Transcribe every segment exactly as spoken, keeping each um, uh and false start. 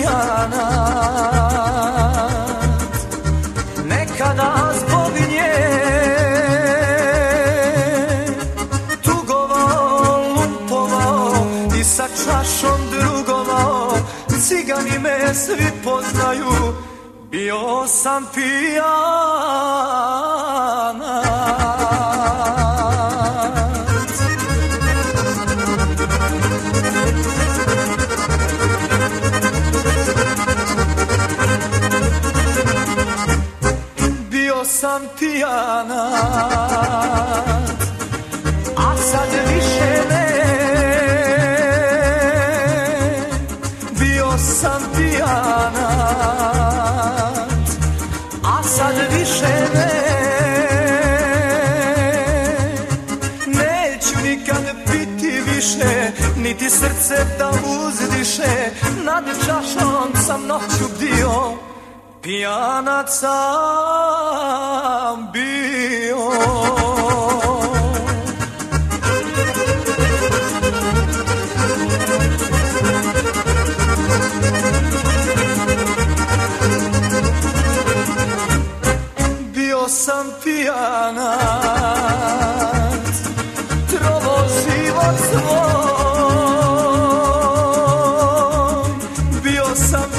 pijanat. Nekada zbog nje tugovao, lumpovao i sa čašom drugovao. Cigani me svi poznaju, bio sam pijanat. Bio sam pijanat, a sad više ne. Bio sam pijanat, a sad više ne. Neću nikad piti više, niti srce da uzdiše. Nad čašom sam noću bdio, pijanat sam bio. Bio sam pijanat, trovo život svoj. Bio sam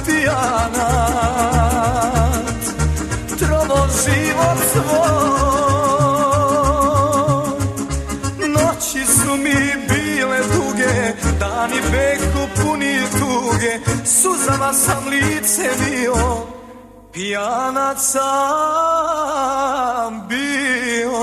pijanat, trovo život svoj. Noći su mi bile duge, dani beku puni tuge. Suzama sam lice bio, pijanat sam bio.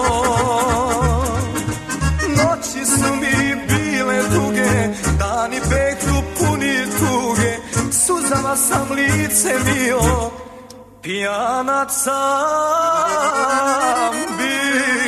Noći su mi bile duge, dani beku puni tuge. Suzama sam lice bio, pijanat sam bio.